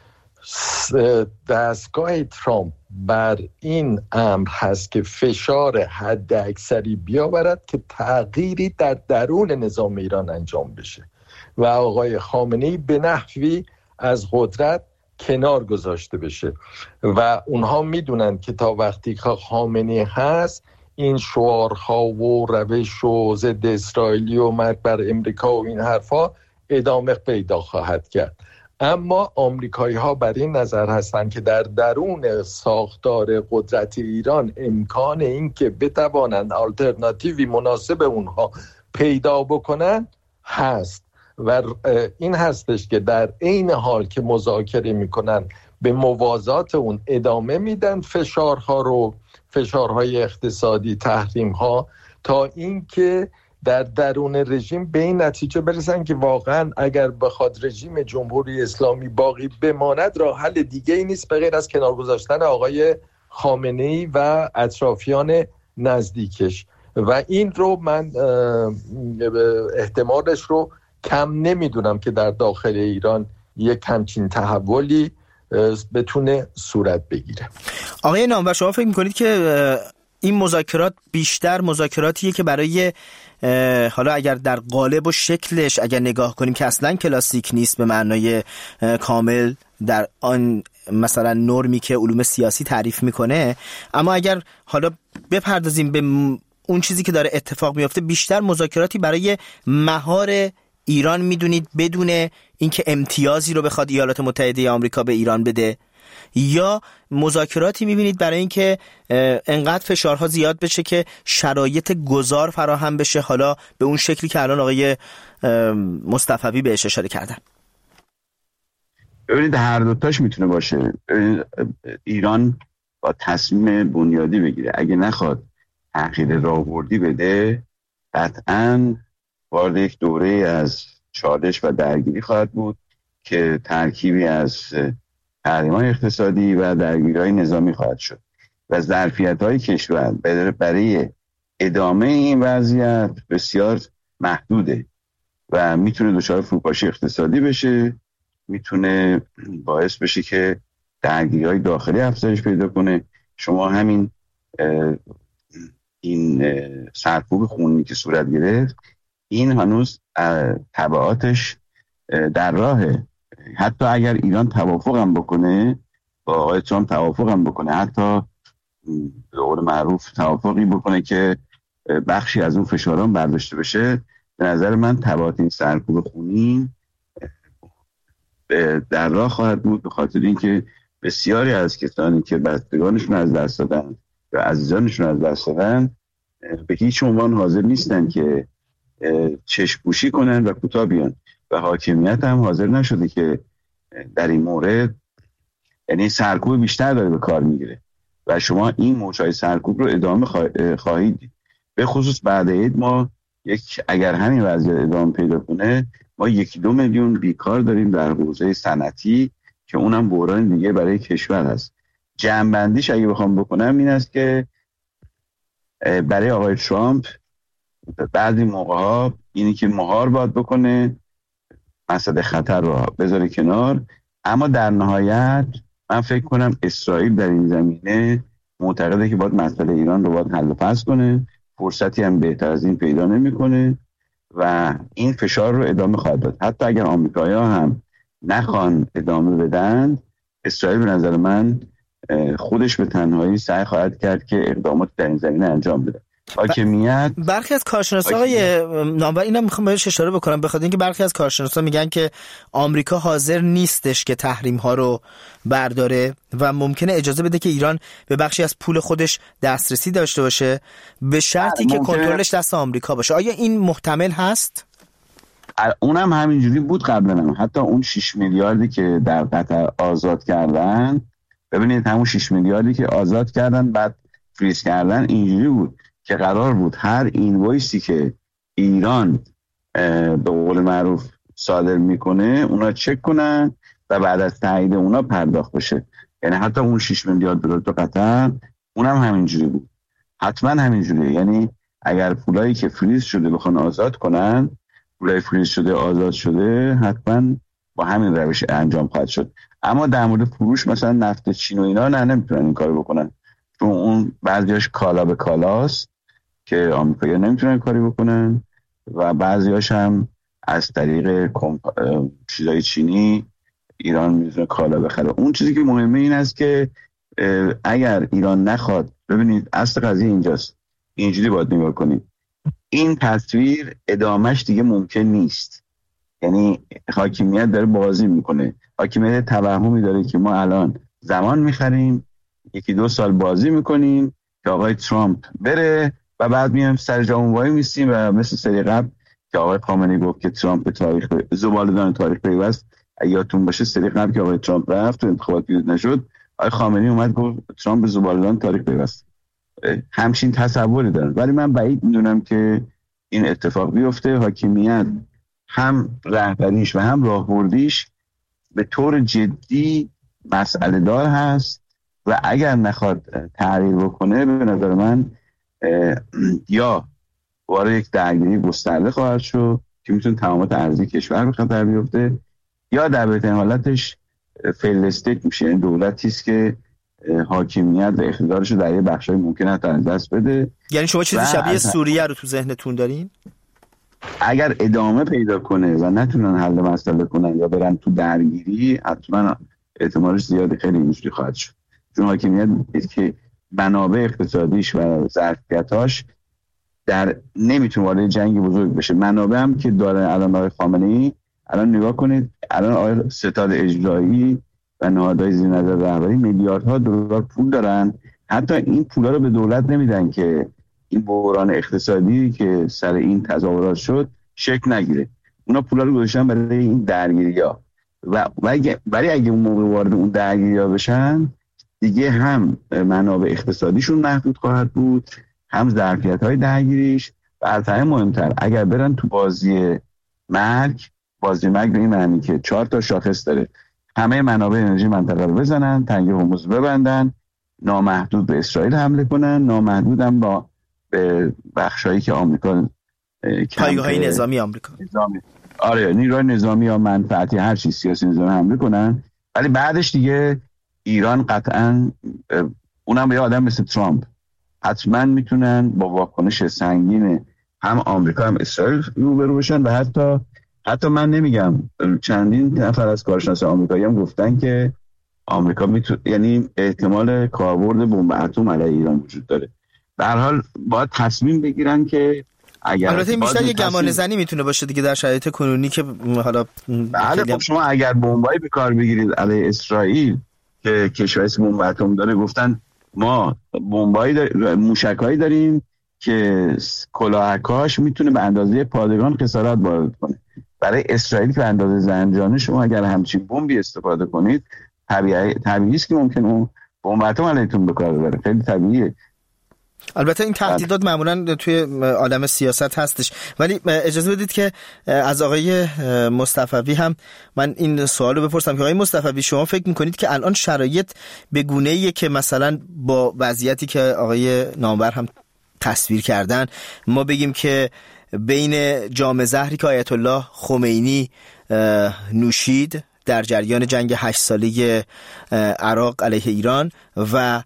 دستگاه ترامپ بر این امر هست که فشار حد اکثری بیاورد که تغییری در درون نظام ایران انجام بشه و آقای خامنه‌ای به نحوی از قدرت کنار گذاشته بشه و اونها میدونن که تا وقتی که خامنه‌ای هست این شعارها و روش و ضد اسرائیلی و مرگ بر امریکا و این حرفا ادامه پیدا خواهد کرد. اما آمریکایی ها بر این نظر هستند که در درون ساختار قدرت ایران امکان این که بتوانند آلترناتیوی مناسب اونها پیدا بکنن هست و این هستش که در عین حال که مذاکره میکنن به موازات اون ادامه میدن فشارها رو، فشارهای اقتصادی، تحریم‌ها، تا اینکه در درون رژیم به این نتیجه برسن که واقعا اگر بخواد رژیم جمهوری اسلامی باقی بماند راه حل دیگه ای نیست به غیر از کنار گذاشتن آقای خامنه‌ای و اطرافیان نزدیکش و این رو من احتمالش رو کم نمیدونم که در داخل ایران یک همچین تحولی بتونه صورت بگیره. آقای نامور، شما فکر میکنید که این مذاکرات بیشتر مذاکراتیه که برای حالا اگر در قالب و شکلش اگر نگاه کنیم که اصلا کلاسیک نیست به معنای کامل در آن مثلا نرمی که علوم سیاسی تعریف میکنه، اما اگر حالا بپردازیم به اون چیزی که داره اتفاق میفته، بیشتر مذاکراتی برای مهار ایران میدونید بدون اینکه امتیازی رو بخواد ایالات متحده آمریکا به ایران بده، یا مذاکراتی میبینید برای اینکه انقدر فشارها زیاد بشه که شرایط گذار فراهم بشه، حالا به اون شکلی که الان آقای مصطفوی بهش اشاره کردن؟ ببینید هر دوتاش میتونه باشه. ایران با تصمیم بنیادی بگیره، اگه نخواد تغییر راهبردی بده قطعاً وارد یک دوره از چالش و درگیری خواهد بود که ترکیبی از تحریم‌های اقتصادی و درگیری‌های نظامی خواهد شد و ظرفیت‌های کشور برای ادامه این وضعیت بسیار محدوده و میتونه دچار فروپاشی اقتصادی بشه، میتونه باعث بشه که درگیری‌های داخلی افزایش پیدا کنه. شما همین این سرکوب خونی که صورت گرفت، این هنوز تبعاتش در راهه. حتی اگر ایران توافقم بکنه با آقای ترامپ، توافقم بکنه، حتی به قول معروف توافقی بکنه که بخشی از اون فشاران برداشته بشه، به نظر من تبعات این سرکوب خونی در راه خواهد بود، به خاطر اینکه بسیاری از کسانی که بستگانشون از دست دادن و عزیزانشون از دست دادن به هیچ عنوان حاضر نیستن که چشم پوشی کنن و کوتاه بیان و حاکمیت هم حاضر نشده که در این مورد، یعنی سرکوب بیشتر داره به کار میگیره و شما این موجهای سرکوب رو ادامه خواهید دید. به خصوص بعد عید ما یک اگر همین وضعیت ادامه پیدا کنه، ما یکی دو میلیون بیکار داریم در حوزه صنعتی که اونم بحران دیگه برای کشور هست. جمع‌بندیش اگه بخوام بکنم این است که برای آقای ترامپ بعضی موقع‌ها اینی که مهار باید بکنه، مسئله خطر رو بذاره کنار، اما در نهایت من فکر کنم اسرائیل در این زمینه معتقده که باید مسئله ایران رو باید حل و فصل کنه، فرصتی هم بهتر از این پیدا نمی‌کنه و این فشار رو ادامه خواهد داد. حتی اگر آمریکایی‌ها هم نخوان ادامه بدن، اسرائیل به نظر من خودش به تنهایی سعی خواهد کرد که اقدامات در این زمینه انجام بده. حاکمیت. برخی از کارشناسا های نامور اینا میخوام بهش اشاره بکنم، بخاطر اینکه برخی از کارشناسا میگن که آمریکا حاضر نیستش که تحریم ها رو برداره و ممکنه اجازه بده که ایران به بخشی از پول خودش دسترسی داشته باشه به شرطی که کنترلش دست آمریکا باشه. آیا این محتمل هست؟ اونم همینجوری بود قبلا هم. حتی اون شش میلیاردی که در قطر آزاد کردن، ببینید همون شش میلیاردی که آزاد کردن بعد فریز کردن اینجوری بود که قرار بود هر اینوایسی که ایران به قول معروف صادر میکنه اونا چک کنن و بعد از تایید اونا پرداخت بشه. یعنی حتی اون شش میلیارد دلار تو قطر اونم همینجوری بود، حتما همینجوریه. یعنی اگر پولایی که فریز شده بخوان آزاد کنن، پولای فریز شده آزاد شده، حتما با همین روش انجام خواهد شد. اما در مورد فروش مثلا نفت چین و اینا نه، نمیتونن این کارو بکنن، چون اون بعضیاش کالا به کالاست که آمریکایی‌ها نمیتونن کاری بکنن و بعضیاش هم از طریق کمپ... چیزای چینی ایران میتونه کالا بخره. اون چیزی که مهمه این است که اگر ایران نخواد، ببینید اصل قضیه اینجاست، اینجوری باید نگاه کنید، این تصویر ادامهش دیگه ممکن نیست. یعنی حاکمیت داره بازی میکنه، حاکمیت توهمی داره که ما الان زمان میخریم، یکی دو سال بازی میکنیم که آقای ترامپ بره و بعد میایم سر جامون وای میستیم و مثل سری قبل که آقای خامنه‌ای گفت که ترامپ تاریخ زباله‌دان تاریخ پیوست، یادتون باشه سری قبل که آقای ترامپ رفت و انتخابات پیروز نشد، آقای خامنه‌ای اومد گفت ترامپ زباله‌دان تاریخ پیوست. همچین تصوری دارن، ولی من بعید میدونم که این اتفاق بیفته. حاکمیت هم رهبریش و هم راهبردیش به طور جدی مسئله دار هست و اگر نخواد تغییر بکنه به نظر من یا وارد یک درگیری گسترده خواهد شد که میتونه تمامات ارضی کشور به خطر بیفته، یا در بهترین حالتش فیل استیت میشه، یعنی دولتی است که حاکمیت و اقتدارش رو در یه بخشای ممکنه حتی از دست بده. یعنی شما چیزی شبیه سوریه رو تو ذهنتون دارین؟ اگر ادامه پیدا کنه و نتونن حل مسئله کنن یا برن تو درگیری، حتما احتمالش زیاد خیلی اینجوری خواهد شد، چون حاکمیت که منابع اقتصادیش و ظرفیتاش در نمیتونه وارد جنگ بزرگ بشه. منابع هم که داره الان آقای خامنه‌ای، الان نگاه کنید الان آقای ستاد اجرایی و نهادهای زیر نظر رهبری میلیاردها دلار پول دارن، حتی این پولا رو به دولت نمیدن که این بحران اقتصادی که سر این تظاهرات شد شکل نگیره. اونا پولا رو گذاشتن برای این درگیری‌ها و ولی اگه اون موقع وارد اون درگیری‌ها بشن دیگه هم منابع اقتصادیشون محدود خواهد بود، هم ظرفیت‌های درگیریش، و از همه مهمتر اگر برن تو بازی مرگ، بازی مرگ به این معنی که چهار تا شاخص داره، همه منابع انرژی منطقه رو بزنن، تنگه هرمز ببندن، نامحدود به اسرائیل حمله کنن، نامحدود هم با به بخشایی که آمریکا پایگاه‌های نظامی آمریکا نظامی آره نیروی نظامی یا منفعتی هر چیز سیاسی نظامی حمله کنن. ولی بعدش دیگه ایران قطعاً اونم یه آدم مثل ترامپ حتما میتونن با واکنش سنگین هم آمریکا هم اسرائیل روبرو بشن و حتی حتی من نمیگم، چندین نفر از کارشناس آمریکایی هم گفتن که آمریکا میتونه، یعنی احتمال کاربرد بمب اتم علیه ایران وجود داره. به هر حال باید تصمیم بگیرن که اگر البته این بیشتر یه گمان زنی میتونه باشه دیگه در شرایط کنونی که حالا بله. خب شما اگر بمبایی به کار بگیرید علیه اسرائیل که کشوری بمب اتم داره، گفتن ما بمبایی داریم، موشکایی داریم که کلاهکاش میتونه به اندازه پادگان خسارات وارد کنه. برای اسرائیل که به اندازه زنجانه شما اگر همچین بمبی استفاده کنید، طبیعی طبیعی است که ممکن اون بمب اتم علیتون به کار ببره، خیلی طبیعیه. البته این تهدیدات معمولا توی عالم سیاست هستش، ولی اجازه بدید که از آقای مصطفوی هم من این سوالو بپرسم که آقای مصطفوی شما فکر میکنید که الان شرایط به گونه‌ایه که مثلا با وضعیتی که آقای نامور هم تصویر کردن ما بگیم که بین جام زهری که آیت الله خمینی نوشید در جریان جنگ هشت ساله عراق علیه ایران و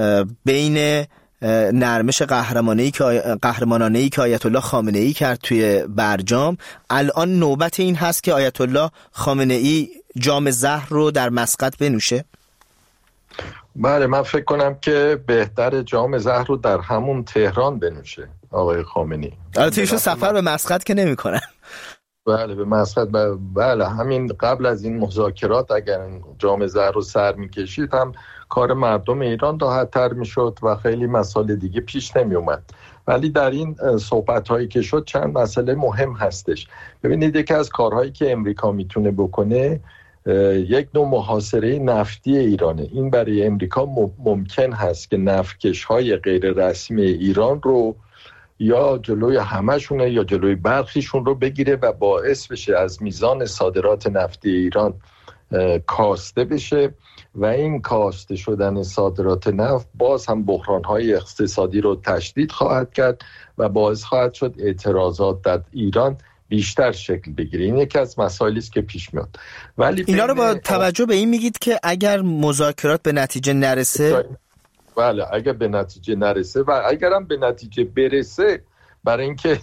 بین نرمش قهرمانه‌ای که قهرمانانه‌ای که آیت الله خامنه‌ای کرد توی برجام، الان نوبت این هست که آیت الله خامنه‌ای جام زهر رو در مسقط بنوشه؟ بله، من فکر کنم که بهتر جام زهر رو در همون تهران بنوشه آقای خامنه‌ای. البته ایشون سفر به مسقط که نمی‌کنن. بله به مسقط. بله همین قبل از این مذاکرات اگر جام زهر رو سر می‌کشید هم کار مردم ایران راحت‌تر می‌شد و خیلی مسائل دیگه پیش نمی‌اومد. ولی در این صحبت‌هایی که شد چند مسئله مهم هستش. ببینید یکی از کارهایی که امریکا میتونه بکنه یک نوع محاصره نفتی ایرانه. این برای امریکا ممکن هست که نفتکش‌های غیر رسمی ایران رو یا جلوی همشونه یا جلوی برخیشون رو بگیره و باعث بشه از میزان صادرات نفتی ایران کاسته بشه و این کاسته شدن صادرات نفت باز هم بحران‌های اقتصادی رو تشدید خواهد کرد و باعث خواهد شد اعتراضات در ایران بیشتر شکل بگیره. این یکی از مسائلی است که پیش میاد. ولی اینا رو با توجه به این میگید که اگر مذاکرات به نتیجه نرسه، بله اگر به نتیجه نرسه و اگرم به نتیجه برسه، برای اینکه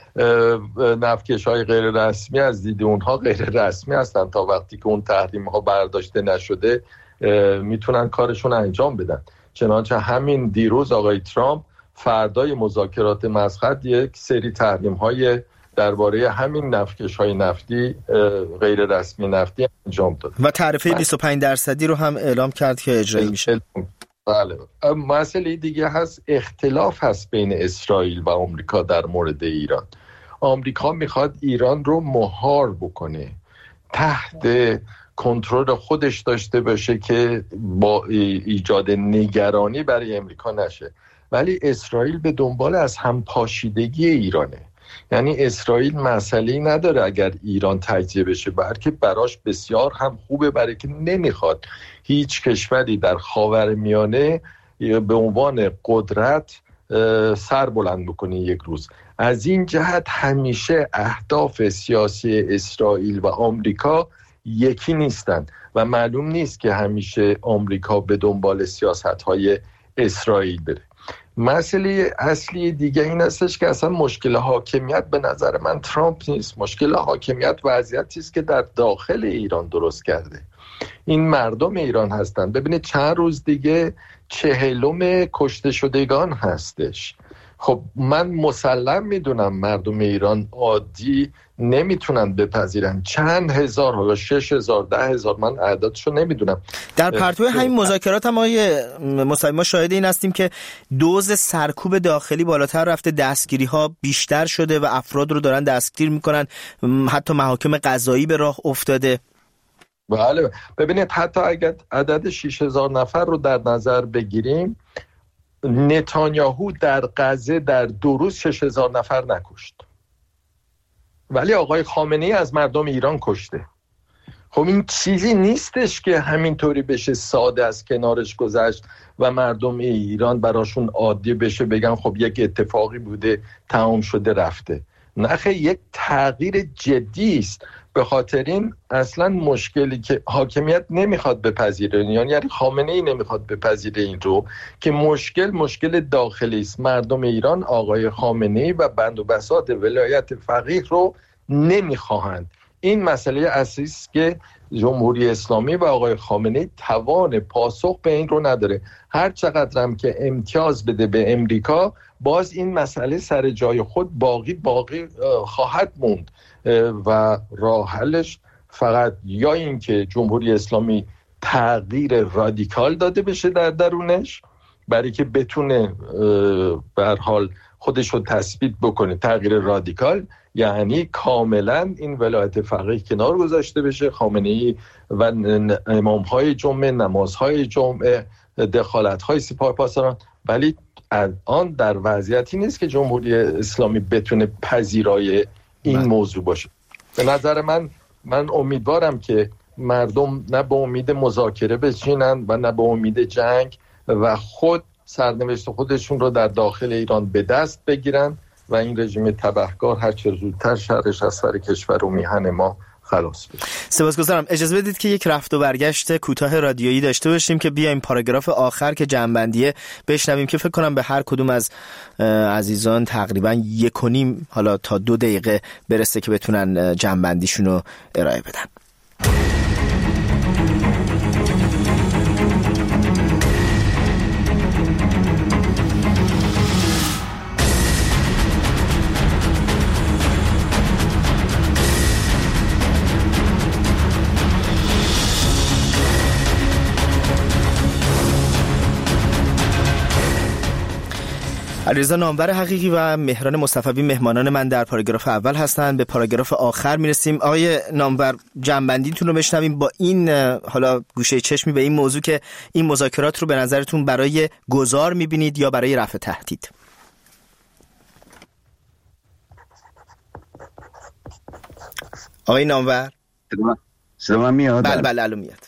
نفتکش‌های غیر رسمی از دید اونها غیر رسمی هستن تا وقتی که اون تحریم ها برداشته نشده میتونن کارشون انجام بدن. چنانچه همین دیروز آقای ترامپ فردای مذاکرات مسقط یک سری تحریم های درباره همین نفتکش‌های نفتی غیر رسمی نفتی انجام داد و تعرفه بیست و پنج درصدی رو هم اعلام کرد که اجرایی میشه. بله. مسئله دیگه هست، اختلاف هست بین اسرائیل و آمریکا در مورد ایران. آمریکا میخواد ایران رو مهار بکنه، تحت کنترل خودش داشته باشه که با ایجاد نگرانی برای امریکا نشه، ولی اسرائیل به دنبال از همپاشیدگی ایرانه. یعنی اسرائیل مسئله‌ای نداره اگر ایران تجزیه بشه، بلکه براش بسیار هم خوبه، برای که نمیخواد هیچ کشوری در خاورمیانه به عنوان قدرت سر بلند بکنه یک روز. از این جهت همیشه اهداف سیاسی اسرائیل و آمریکا یکی نیستند و معلوم نیست که همیشه آمریکا به دنبال سیاست‌های اسرائیل بره. مسئله اصلی دیگه این هستش که اصلا مشکل حاکمیت به نظر من ترامپ نیست. مشکل حاکمیت وضعیتی است که در داخل ایران درست کرده. این مردم ایران هستن. ببینید چند روز دیگه چهلم کشته شدگان هستش. خب من مسلم میدونم مردم ایران عادی نمیتونن بپذیرن چند هزار یا شش هزار ده هزار، من اعدادشو نمیدونم. در پرتو همین مذاکرات هم آیه ما شاهد این هستیم که دوز سرکوب داخلی بالاتر رفته، دستگیری ها بیشتر شده و افراد رو دارن دستگیر میکنن، حتی محاکم قضایی به راه افتاده. بله ببینید حتی اگر عدد شش هزار نفر رو در نظر بگیریم، نتانیاهو در غزه در دو روز شش هزار نفر نکشت، ولی آقای خامنه‌ای از مردم ایران کشته. خب این چیزی نیستش که همینطوری بشه ساده از کنارش گذشت و مردم ایران براشون عادی بشه بگن خب یک اتفاقی بوده تمام شده رفته. نه، یک تغییر جدی است. به خاطر این اصلا مشکلی که حاکمیت نمیخواد بپذیره، یعنی خامنه‌ای نمیخواد بپذیره این رو که مشکل مشکل داخلی است. مردم ایران آقای خامنه‌ای و بند و بساط ولایت فقیه رو نمیخواهند. این مسئله اصلی است که جمهوری اسلامی و آقای خامنه‌ای توان پاسخ به این رو نداره. هر چقدر هم که امتیاز بده به امریکا، باز این مسئله سر جای خود باقی باقی خواهد موند و راه حلش فقط یا این که جمهوری اسلامی تغییر رادیکال داده بشه در درونش برای که بتونه به هر حال خودش رو تثبیت بکنه. تغییر رادیکال یعنی کاملا این ولایت فقیه کنار گذاشته بشه، خامنه‌ای و امام‌های جمعه، نمازهای جمعه، دخالت‌های سپاه پاسداران. ولی الان در وضعیتی نیست که جمهوری اسلامی بتونه پذیرای این من. موضوع باشه. به نظر من من امیدوارم که مردم نه به امید مذاکره بشینن و نه به امید جنگ و خود سرنوشت خودشون رو در داخل ایران به دست بگیرن و این رژیم تبهکار هر چه زودتر شرش از سر کشور و میهن ما خلاص بشه. سپاسگزارم. اجازه بدید که یک رفت و برگشت کوتاه رادیویی داشته باشیم که بیایم پاراگراف آخر که جنبندیه بشنویم که فکر کنم به هر کدوم از عزیزان تقریبا یک و نیم حالا تا دو دقیقه برسه که بتونن جنبندیشون رو ارائه بدن. علیرضا نامور حقیقی و مهران مصطفی مهمانان من در پاراگراف اول هستند. به پاراگراف آخر میرسیم. آقای نامور، جنبندیتون رو بشنویم با این حالا گوشه چشمی به این موضوع که این مذاکرات رو به نظرتون برای گذار میبینید یا برای رفع تهدید؟ آقای نامور صدا من میاد؟ بله بله الان میاد.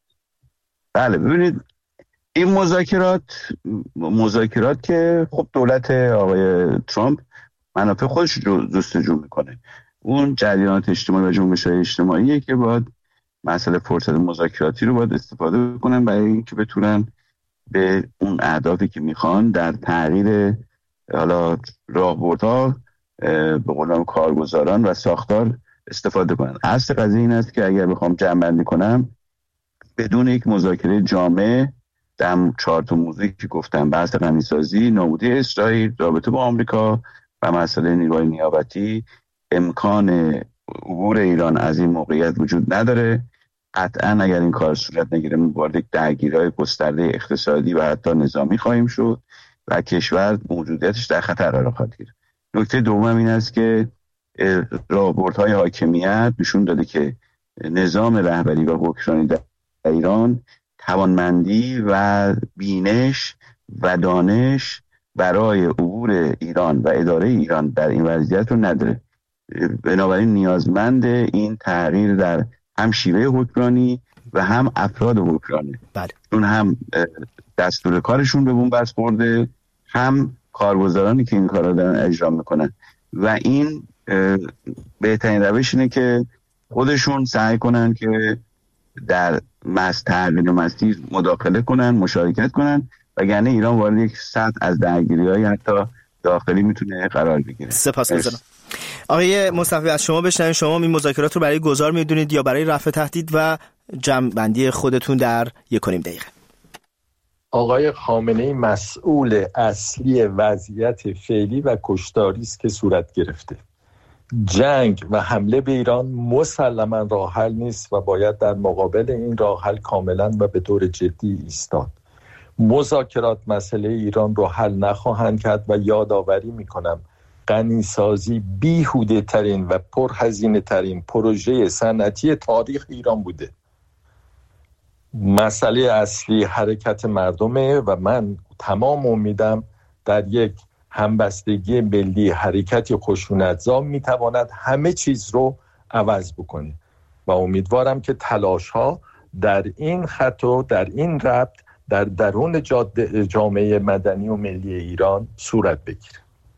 بله ببینید این مذاکرات مذاکرات که خب دولت آقای ترامپ منافع خودش رو جستجو میکنه. اون جریانات اجتماعی و جنبش‌های اجتماعیه که باید مسئله فرصت مذاکراتی رو باید استفاده کنن برای اینکه بتونن به اون اهدافی که میخوان در تغییر حالا راهبردها به قول کارگزاران و ساختار استفاده کنن. اصل قضیه این است که اگر بخوام جمع‌بندی کنم، بدون یک مذاکره جامع در چهار تا موضوعی که گفتم، بحث غنیسازی، نابودی اسرائیل، رابطه با آمریکا و مسئله نیروهای نیابتی، امکان عبور ایران از این موقعیت وجود نداره. قطعا اگر این کار صورت نگیره وارد یک درگیری‌های گسترده اقتصادی و حتی نظامی خواهیم شد و کشور موجودیتش در خطر قرار خواهد گرفت. نکته دوم این است که راهبردهای حاکمیت نشون داده که نظام رهبری و حکمرانی در ایران توانمندی و بینش و دانش برای عبور ایران و اداره ایران در این وضعیت رو نداره. بنابراین نیازمند این تغییر در هم شیوه حکمرانی و هم افراد حکمرانی. بله. اون هم دستور کارشون به بون بست خورده، هم کارگزارانی که این کار رو دارن اجرا میکنن و این بهترین روش اینه که خودشون سعی کنن که در مس تحریم و مسیر مداخله کنن، مشارکت کنن، وگرنه ایران وارد یک سطح از درگیری‌های حتی داخلی میتونه قرار بگیره. سپاسگزارم. آقای مصطفی از شما بشنویم، شما این مذاکرات رو برای گذار میدونید یا برای رفع تهدید و جمع بندی خودتون در یک و نیم دقیقه؟ آقای خامنه‌ای مسئول اصلی وضعیت فعلی و کشتاری است که صورت گرفته. جنگ و حمله به ایران مسلماً راه حل نیست و باید در مقابل این راه حل کاملاً و به طور جدی ایستاد. مذاکرات مسئله ایران رو حل نخواهند کرد و یادآوری میکنم غنیسازی بیهوده ترین و پرهزینه ترین پروژه صنعتی تاریخ ایران بوده. مسئله اصلی حرکت مردمه و من تمام امیدم در یک همبستگی ملی، حرکتی خشونت‌زا میتواند همه چیز رو عوض بکنه و امیدوارم که تلاش‌ها در این خط و در این ربط در درون جامعه مدنی و ملی ایران صورت بگیره.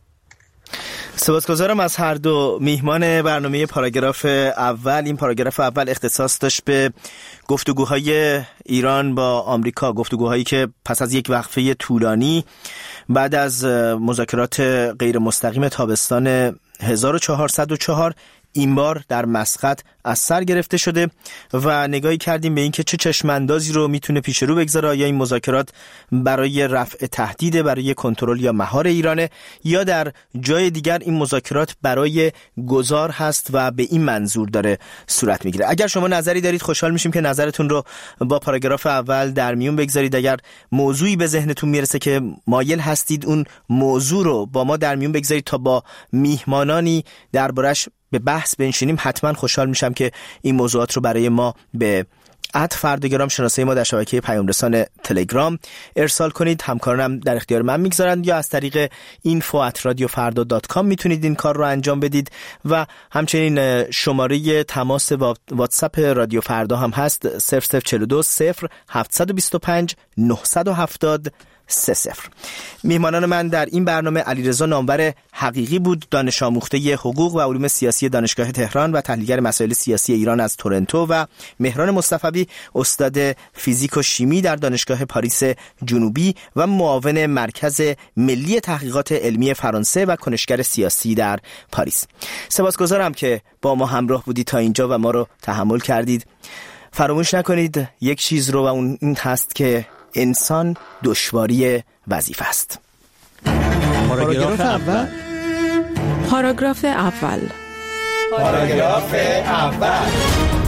سپاسگزارم از هر دو میهمان برنامه پاراگراف اول. این پاراگراف اول اختصاص داشت به گفتگوهای ایران با آمریکا، گفتگوهایی که پس از یک وقفه طولانی بعد از مذاکرات غیر مستقیم تابستان هزار و چهارصد و چهار این بار در مسقط از سر گرفته شده و نگاهی کردیم به اینکه چه چشماندازی رو میتونه پیش رو بگذاره. آیا این مذاکرات برای رفع تهدید، برای کنترل یا مهار ایرانه، یا در جای دیگر این مذاکرات برای گذار هست و به این منظور داره صورت میگیره. اگر شما نظری دارید خوشحال میشیم که نظرتون رو با پاراگراف اول در میون بگذارید. اگر موضوعی به ذهنتون میرسه که مایل هستید اون موضوع رو با ما در میون بگذارید تا با میهمانانی دربارش به بحث بنشینیم، حتما خوشحال میشم که این موضوعات رو برای ما به ات فردگرام شناسه ما در شبکه پیام رسان تلگرام ارسال کنید. همکارانم در اختیار من میگذارند، یا از طریق اینفو ات رادیو فردا دات کام میتونید این کار رو انجام بدید و همچنین شماره تماس واتساپ رادیو فردا هم هست صفر صفر چهل و دو صفر هفتصد و بیست و پنج نهصد و هفتاد سه صفر. میهمانان من در این برنامه علیرضا نامور حقیقی بود، دانش آموخته حقوق و علوم سیاسی دانشگاه تهران و تحلیلگر مسائل سیاسی ایران از تورنتو، و مهران مصطفی استاد فیزیک و شیمی در دانشگاه پاریس جنوبی و معاون مرکز ملی تحقیقات علمی فرانسه و کنشگر سیاسی در پاریس. سپاسگزارم که با ما همراه بودید تا اینجا و ما رو تحمل کردید. فراموش نکنید یک چیز رو، و اون این هست که انسان دشواری وظیفه است. پاراگراف اول پاراگراف اول پاراگراف اول